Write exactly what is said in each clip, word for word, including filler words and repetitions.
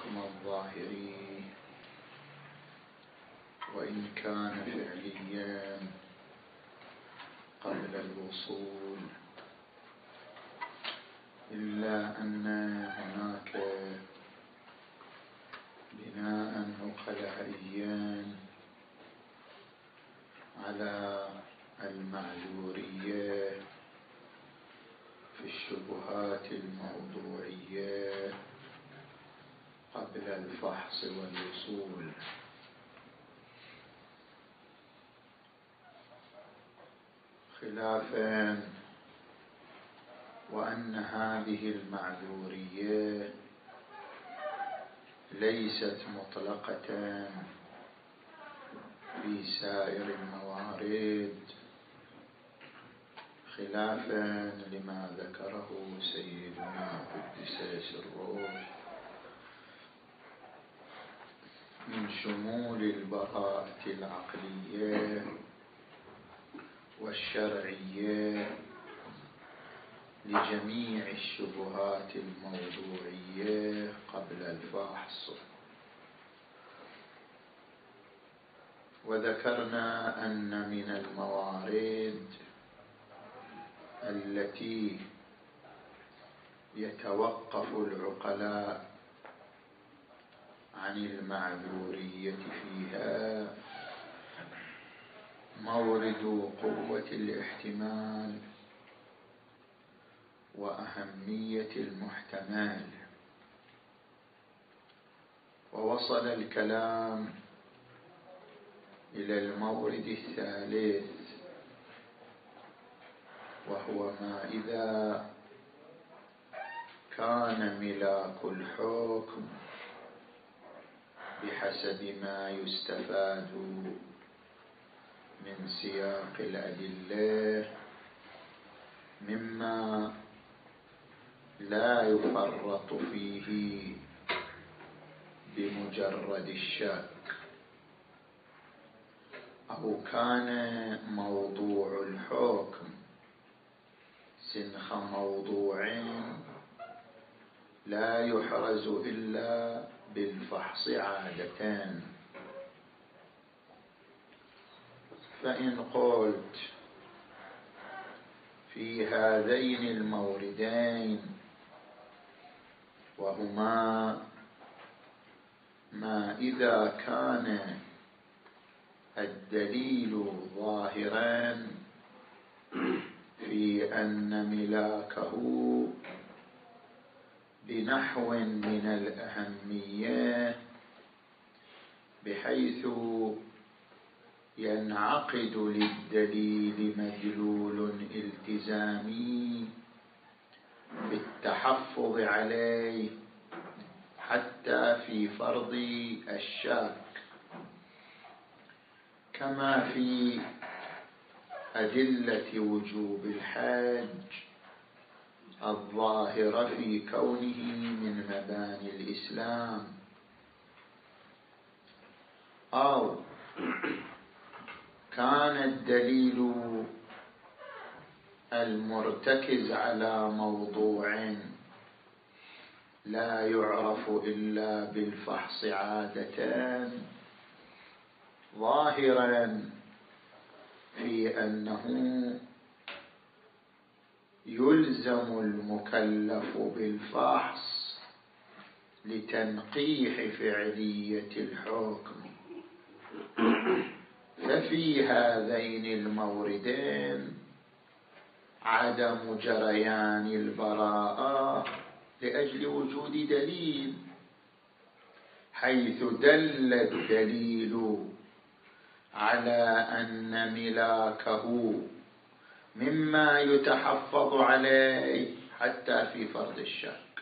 الحكم الظاهري، وإن كان فعليا قبل الوصول، إلا أن هناك بناء عقلائيا على المعذورية في الشبهات الموضوعية قبل الفحص والوصول، خلافا وأن هذه المعذورية ليست مطلقة في سائر الموارد، خلافا لما ذكره سيدنا قدس سره من شمول البراءة العقلية والشرعية لجميع الشبهات الموضوعية قبل الفحص. وذكرنا أن من الموارد التي يتوقف العقلاء عن المعذورية فيها مورد قوة الاحتمال وأهمية المحتمل، ووصل الكلام إلى المورد الثالث، وهو ما إذا كان ملاك الحكم بحسب ما يستفاد من سياق الأدلة مما لا يفرط فيه بمجرد الشك، أو كان موضوع الحكم سنخ موضوع لا يحرز إلا بالفحص عادة. فإن قلت في هذين الموردين، وهما ما إذا كان الدليل ظاهرا في أن ملاكه بنحو من الأهمية بحيث ينعقد للدليل مدلول التزامي بالتحفظ عليه حتى في فرض الشك، كما في أدلة وجوب الحج الظاهرة في كونه من مباني الإسلام، أو كان الدليل المرتكز على موضوع لا يعرف إلا بالفحص عادة ظاهرا في أنه يلزم المكلف بالفحص لتنقيح فعلية الحكم، ففي هذين الموردين عدم جريان البراءة لأجل وجود دليل، حيث دل الدليل على أن ملاكه مما يتحفظ عليه حتى في فرض الشك،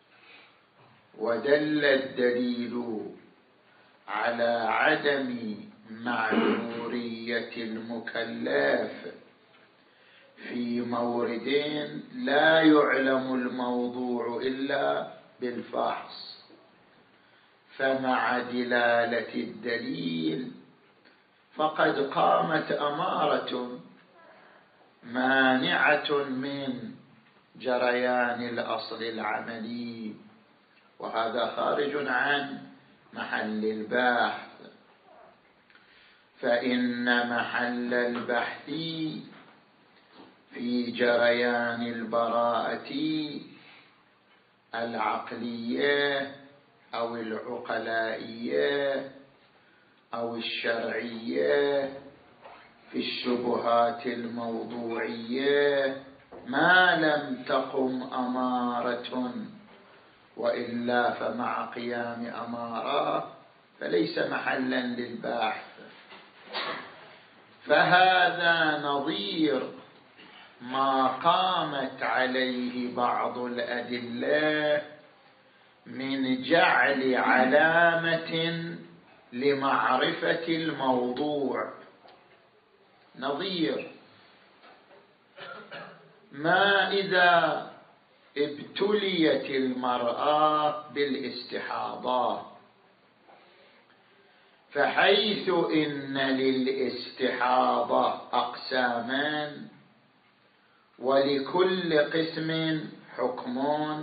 ودل الدليل على عدم معذورية المكلف في موردين لا يعلم الموضوع إلا بالفحص، فمع دلالة الدليل فقد قامت أمارة مانعة من جريان الأصل العملي وهذا خارج عن محل البحث. فإن محل البحث في جريان البراءة العقلية أو العقلائية أو الشرعية في الشبهات الموضوعية ما لم تقم أمارة، وإلا فمع قيام أمارة فليس محلا للبحث. فهذا نظير ما قامت عليه بعض الأدلة من جعل علامة لمعرفة الموضوع. نظير ما إذا ابتليت المرأة بالاستحاضة، فحيث إن للاستحاضة أقساما ولكل قسم حكم،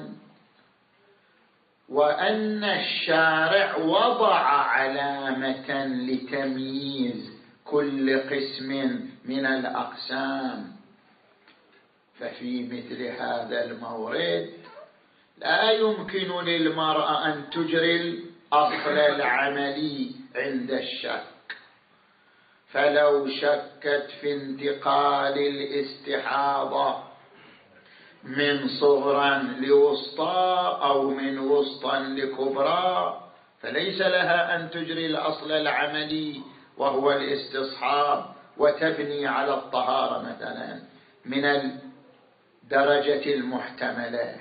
وأن الشارع وضع علامة لتمييز كل قسم من الأقسام، ففي مثل هذا المورد لا يمكن للمرأة أن تجري الأصل العملي عند الشك. فلو شكت في انتقال الاستحاضة من صغرى لوسطى أو من وسطى لكبرى فليس لها أن تجري الأصل العملي وهو الاستصحاب وتبني على الطهارة مثلا من الدرجة المحتملة.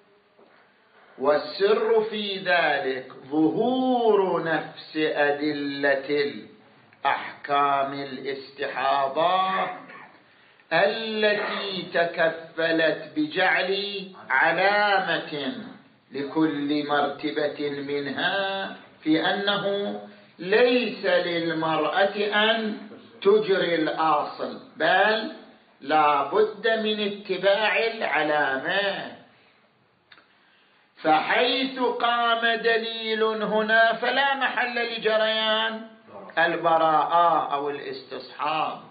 والسر في ذلك ظهور نفس أدلة الأحكام الاستحاضة التي تكفلت بجعل علامة لكل مرتبة منها في أنه ليس للمرأة أن تجري الأصل، بل لا بد من اتباع العلامة. فحيث قام دليل هنا فلا محل لجريان البراءة أو الاستصحاب،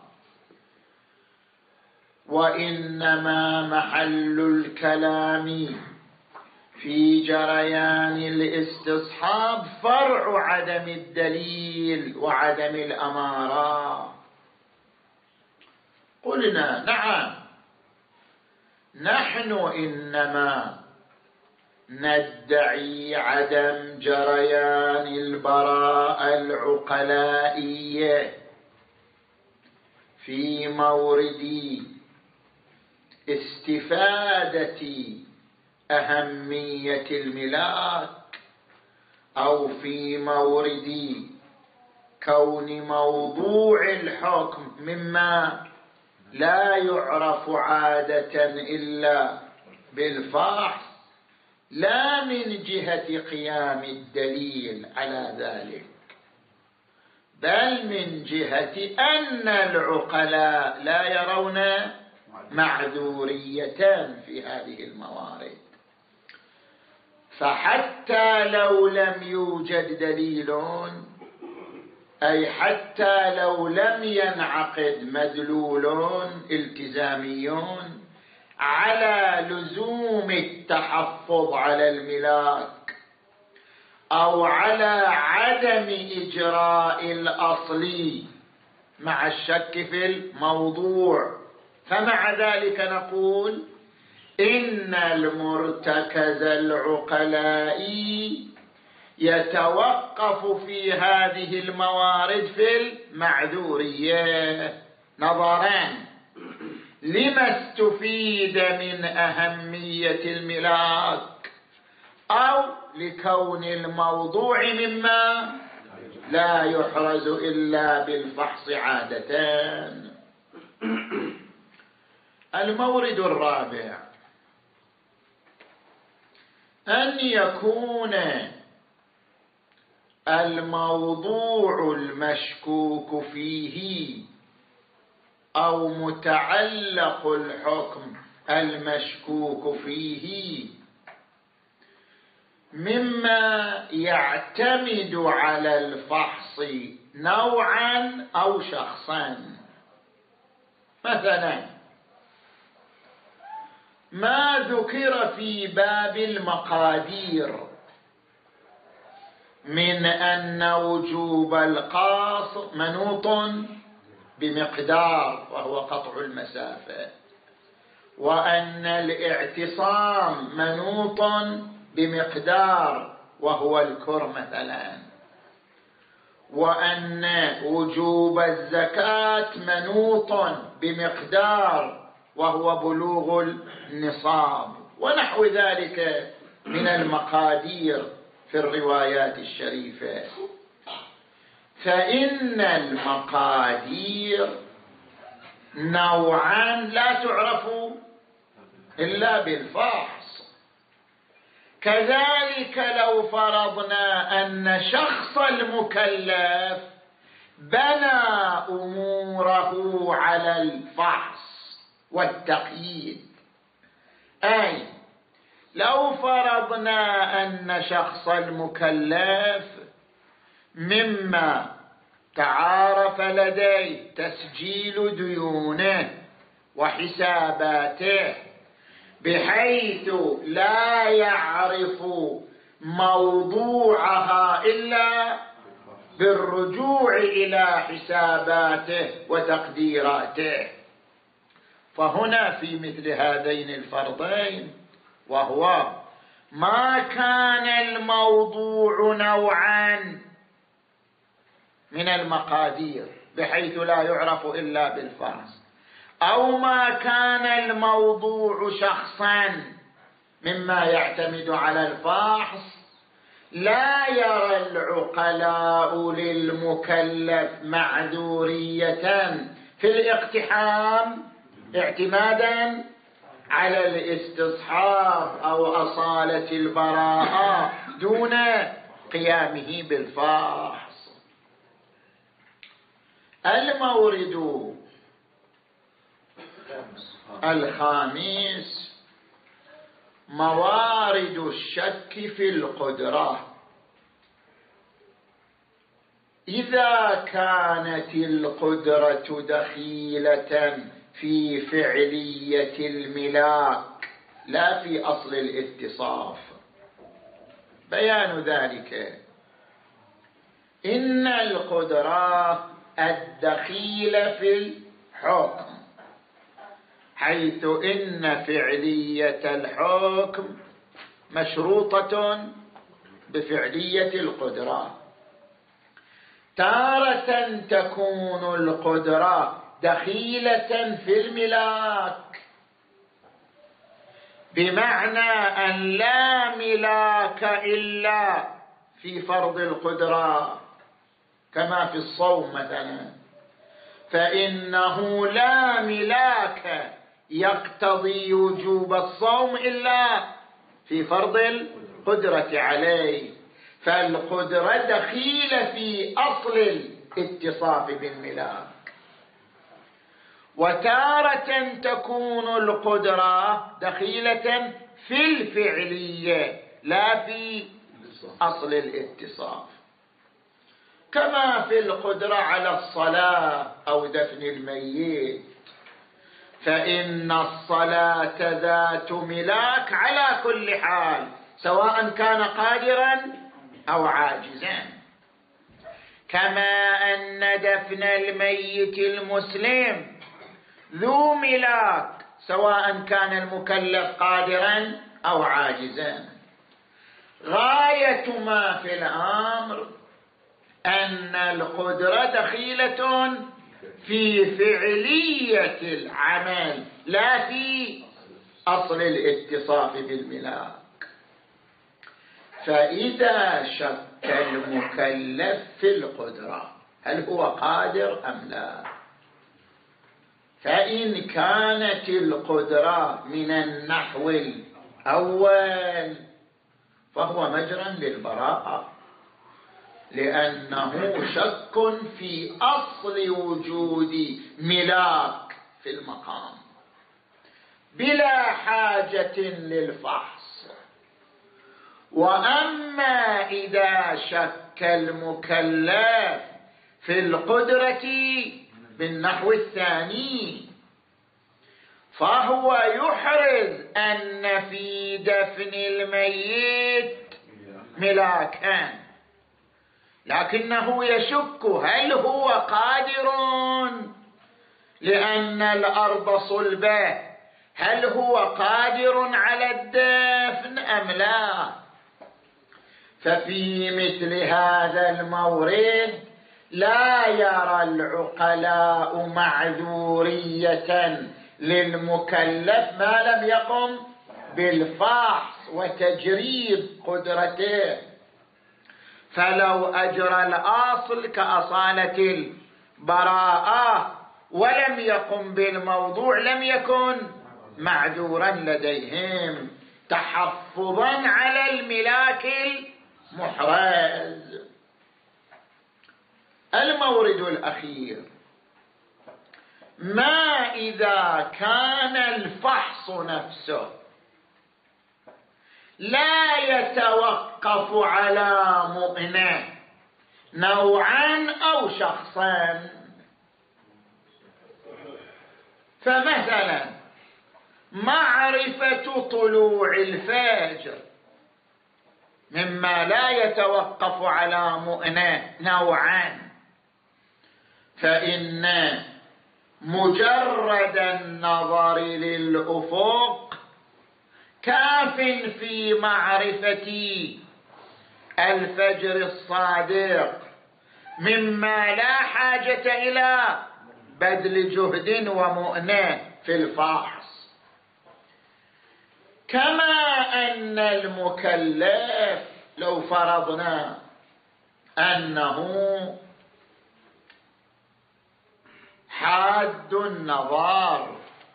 وإنما محل الكلام في جريان الاستصحاب فرع عدم الدليل وعدم الأمارة. قلنا نعم، نحن إنما ندعي عدم جريان البراءة العقلائية في مورد استفادة أهمية الملاك، أو في مورد كون موضوع الحكم مما لا يعرف عادة إلا بالفحص، لا من جهة قيام الدليل على ذلك، بل من جهة أن العقلاء لا يرون معذورية في هذه الموارد. فحتى لو لم يوجد دليل، أي حتى لو لم ينعقد مدلول التزامي على لزوم التحفظ على الملاك أو على عدم إجراء الأصل مع الشك في الموضوع، فمع ذلك نقول إن المرتكز العقلائي يتوقف في هذه الموارد في المعذورية نظران: لما استفيد من أهمية الملاك، أو لكون الموضوع مما لا يحرز إلا بالفحص عادة. المورد الرابع أن يكون الموضوع المشكوك فيه أو متعلق الحكم المشكوك فيه مما يعتمد على الفحص نوعا أو شخصا. مثلا ما ذكر في باب المقادير من أن وجوب القاص منوط بمقدار وهو قطع المسافة، وأن الاعتصام منوط بمقدار وهو الكر مثلا، وأن وجوب الزكاة منوط بمقدار وهو بلوغ النصاب، ونحو ذلك من المقادير في الروايات الشريفة. فإن المقادير نوعا لا تعرف إلا بالفحص. كذلك لو فرضنا أن شخص المكلف بنى أموره على الفحص والتقييد، أي لو فرضنا أن شخص المكلف مما تعارف لديه تسجيل ديونه وحساباته بحيث لا يعرف موضوعها إلا بالرجوع إلى حساباته وتقديراته، فهنا في مثل هذين الفرضين، وهو ما كان الموضوع نوعا من المقادير بحيث لا يعرف إلا بالفحص، أو ما كان الموضوع شخصا مما يعتمد على الفحص، لا يرى العقلاء للمكلف معذورية في الاقتحام اعتمادا على الاستصحاب أو أصالة البراءة دون قيامه بالفحص. المورد الخامس موارد الشك في القدرة. إذا كانت القدرة دخيلة في فعلية الملاك لا في أصل الاتصاف، بيان ذلك إن القدرة الدخيلة في الحكم، حيث إن فعلية الحكم مشروطة بفعلية القدرة. تارة تكون القدرة دخيلة في الملاك، بمعنى أن لا ملاك إلا في فرض القدرة، كما في الصوم مثلا، فإنه لا ملاك يقتضي وجوب الصوم إلا في فرض القدرة عليه، فالقدرة دخيلة في أصل الاتصاف بالملاك. وتارة تكون القدرة دخيلة في الفعلية لا في أصل الاتصاف، كما في القدرة على الصلاة أو دفن الميت، فإن الصلاة ذات ملاك على كل حال سواء كان قادرا أو عاجزا، كما أن دفن الميت المسلم ذو ملاك سواء كان المكلف قادرا أو عاجزا. غاية ما في الأمر أن القدرة دخيلة في فعلية العمل لا في أصل الاتصاف بالملاك. فإذا شك المكلف في القدرة هل هو قادر أم لا، فإن كانت القدرة من النحو الأول فهو مجرى للبراءة، لأنه شك في أصل وجود ملاك في المقام بلا حاجة للفحص. وأما إذا شك المكلف في القدرة بالنحو الثاني فهو يحرز أن في دفن الميت ملاكا، لكنه يشك هل هو قادر لأن الأرض صلبة، هل هو قادر على الدفن أم لا؟ ففي مثل هذا المورد لا يرى العقلاء معذورية للمكلف ما لم يقم بالفحص وتجريب قدرته، فلو أجرى الأصل كأصالة البراءة ولم يقم بالموضوع لم يكن معذورا لديهم تحفظا على الملاك المحرز. المورد الأخير: ما إذا كان الفحص نفسه لا يتوقف على مؤنة نوعا أو شخصا؟ فمثلا معرفة طلوع الفجر مما لا يتوقف على مؤنة نوعا، فإن مجرد النظر للأفق كاف في معرفة الفجر الصادق مما لا حاجة إلى بذل جهد ومؤنة في الفحص. كما أن المكلف لو فرضنا أنه حاد النظر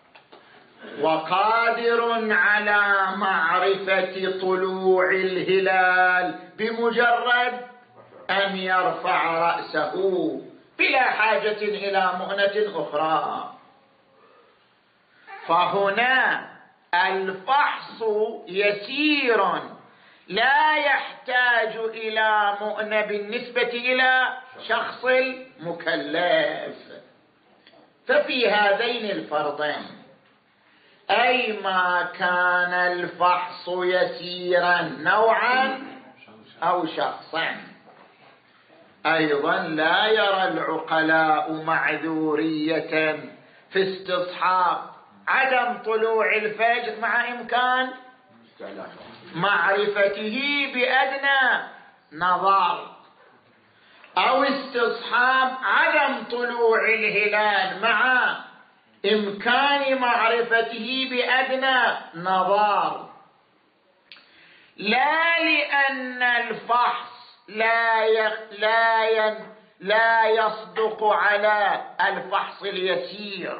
وقادر على معرفة طلوع الهلال بمجرد أن يرفع رأسه بلا حاجة إلى مؤنة أخرى، فهنا الفحص يسير لا يحتاج إلى مؤنة بالنسبة إلى شخص المكلف. ففي هذين الفرضين أي ما كان الفحص يسيرا نوعا أو شخصا أيضا لا يرى العقلاء معذورية في استصحاب عدم طلوع الفجر مع إمكان معرفته بأدنى نظر، أو استصحاب عدم طلوع الهلال مع إمكان معرفته بأدنى نظر، لا لأن الفحص لا ي... لا ي... لا يصدق على الفحص اليسير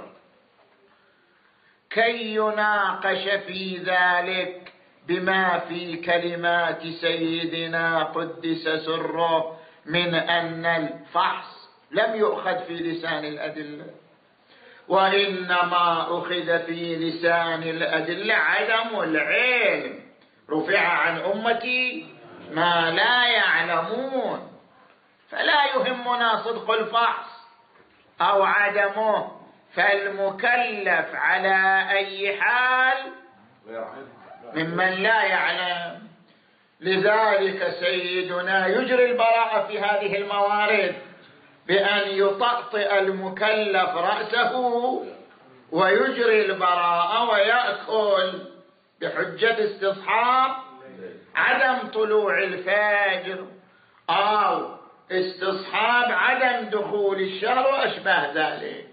كي يناقش في ذلك بما في كلمات سيدنا قدس سره من أن الفحص لم يؤخذ في لسان الأدلة، وإنما أخذ في لسان الأدلة عدم العلم، رفع عن أمتي ما لا يعلمون، فلا يهمنا صدق الفحص أو عدمه، فالمكلف على أي حال ممن لا يعلم. لذلك سيدنا يجري البراءة في هذه الموارد بأن يطأطئ المكلف رأسه ويجري البراءة ويأكل بحجة استصحاب عدم طلوع الفجر أو استصحاب عدم دخول الشهر وأشباه ذلك.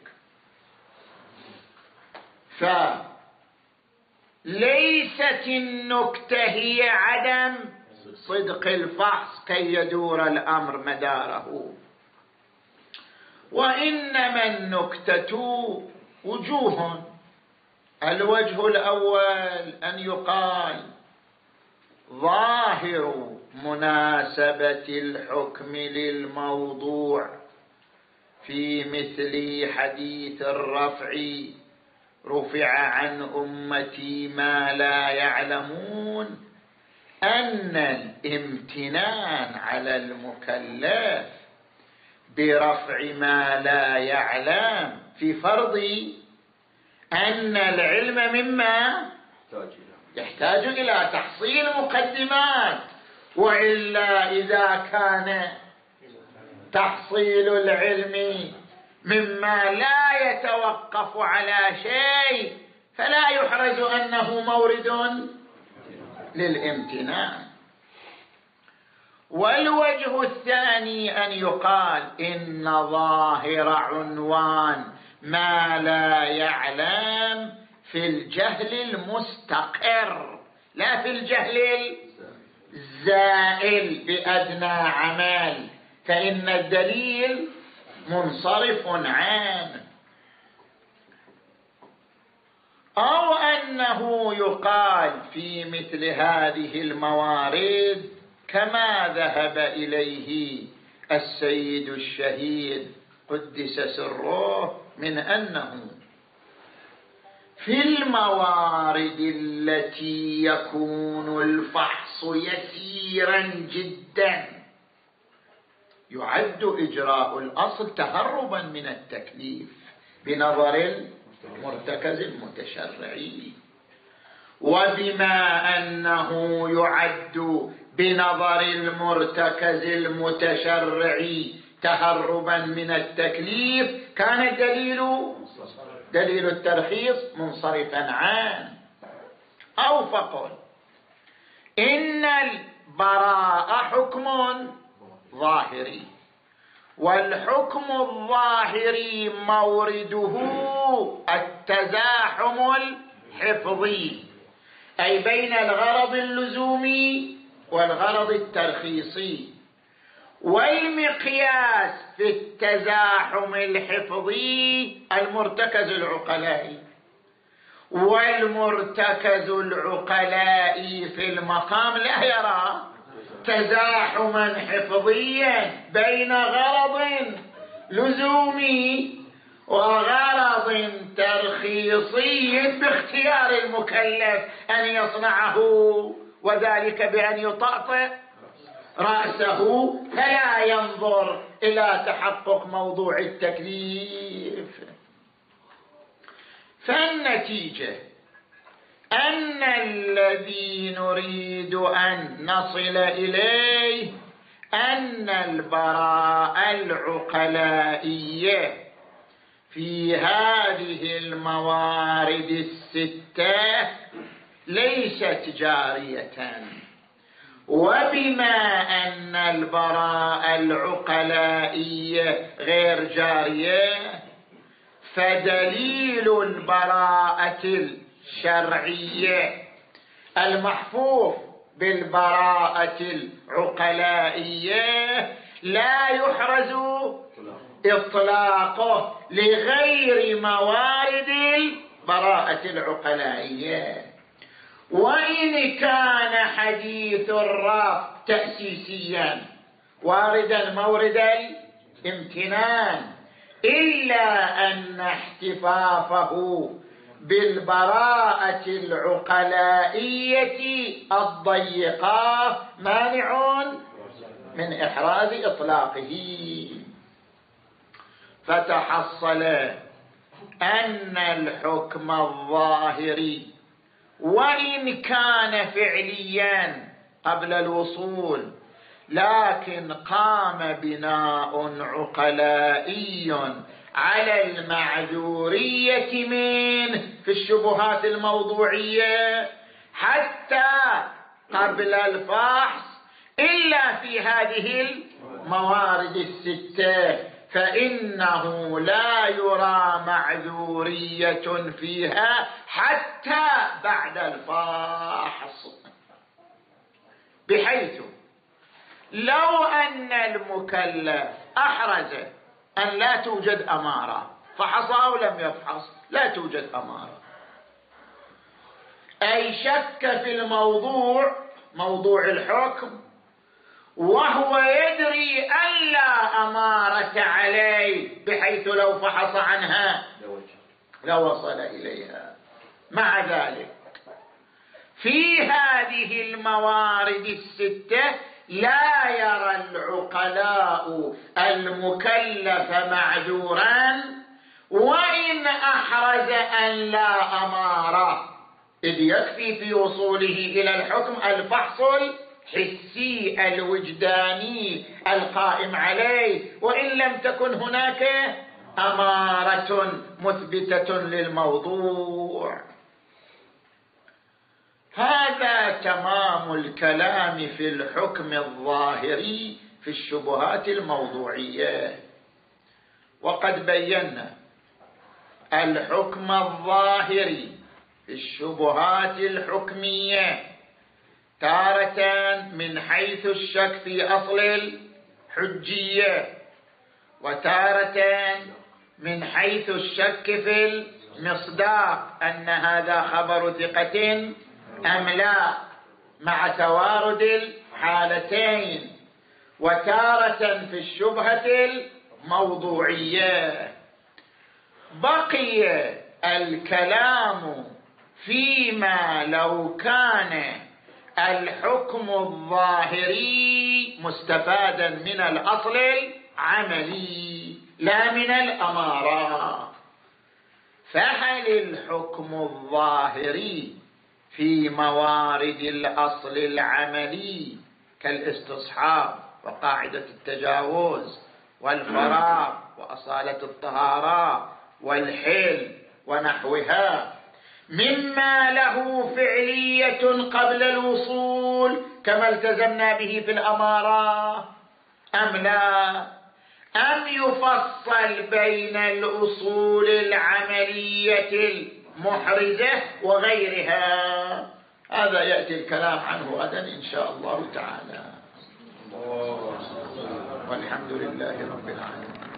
فليست النكتة هي عدم صدق الفحص كي يدور الأمر مداره، وإنما النكتة وجوه. الوجه الأول أن يقال ظاهر مناسبة الحكم للموضوع في مثل حديث الرفع رفع عن أمتي ما لا يعلمون أن الامتنان على المكلف برفع ما لا يعلم في فرض أن العلم مما يحتاج إلى تحصيل مقدمات، وإلا إذا كان تحصيل العلم مما لا يتوقف على شيء فلا يحرز أنه مورد للامتنان. والوجه الثاني أن يقال إن ظاهر عنوان ما لا يعلم في الجهل المستقر لا في الجهل الزائل بأدنى عمل، فإن الدليل منصرف عنه. أو أنه يقال في مثل هذه الموارد كما ذهب إليه السيد الشهيد قدس سره من أنه في الموارد التي يكون الفحص يسيرا جدا يعد إجراء الأصل تهربا من التكليف بنظر المرتكز المتشرعي، وبما أنه يعد بنظر المرتكز المتشرعي تهربا من التكليف كان الدليل دليل الترخيص منصرفا عنه. أو فقل إن البراءة حكم ظاهري، والحكم الظاهري مورده التزاحم الحفظي، أي بين الغرض اللزومي والغرض الترخيصي. والمقياس في التزاحم الحفظي المرتكز العقلائي، والمرتكز العقلائي في المقام لا يرى تزاحما حفظيا بين غرض لزومي وغرض ترخيصي باختيار المكلف أن يصنعه، وذلك بأن يطأطئ رأسه فلا ينظر إلى تحقق موضوع التكليف. فالنتيجة أن الذي نريد أن نصل إليه أن البراءة العقلائية في هذه الموارد الستة ليست جارية، وبما أن البراءة العقلائية غير جارية فدليل البراءة الشرعية المحفوظ بالبراءة العقلائية لا يحرز إطلاقه لغير موارد البراءة العقلائية. وإن كان حديث الرفض تأسيسيا واردا مورد الامتنان، إلا أن احتفافه بالبراءة العقلائية الضيقة مانع من إحراز إطلاقه. فتحصل أن الحكم الظاهري وإن كان فعليا قبل الوصول لكن قام بناء عقلائي على المعذورية منه في الشبهات الموضوعية حتى قبل الفحص، إلا في هذه الموارد الستة فإنه لا يرى معذورية فيها حتى بعد الفحص، بحيث لو أن المكلف أحرز أن لا توجد أمارة فحص أو لم يفحص لا توجد أمارة، أي شك في الموضوع موضوع الحكم وهو يدري أن لا أمارة عليه، بحيث لو فحص عنها لوصل إليها. مع ذلك في هذه الموارد الستة لا يرى العقلاء المكلف معذورا وإن أحرز أن لا أمارة، إذ يكفي في وصوله إلى الحكم الفحص الحسي الوجداني القائم عليه، وإن لم تكن هناك أمارة مثبتة للموضوع. هذا تمام الكلام في الحكم الظاهري في الشبهات الموضوعية. وقد بينا الحكم الظاهري في الشبهات الحكمية تارة من حيث الشك في أصل الحجية، وتارة من حيث الشك في المصداق أن هذا خبر ثقة أم لا مع توارد الحالتين، وتارة في الشبهة الموضوعية. بقي الكلام فيما لو كان الحكم الظاهري مستفادا من الأصل العملي لا من الأمارة، فهل الحكم الظاهري في موارد الأصل العملي كالاستصحاب وقاعدة التجاوز والفراغ وأصالة الطهارة والحل ونحوها مما له فعلية قبل الوصول كما التزمنا به في الأمارة أم لا؟ أم يفصل بين الأصول العملية المحرزة وغيرها؟ هذا يأتي الكلام عنه غدا إن شاء الله تعالى، والحمد لله رب العالمين.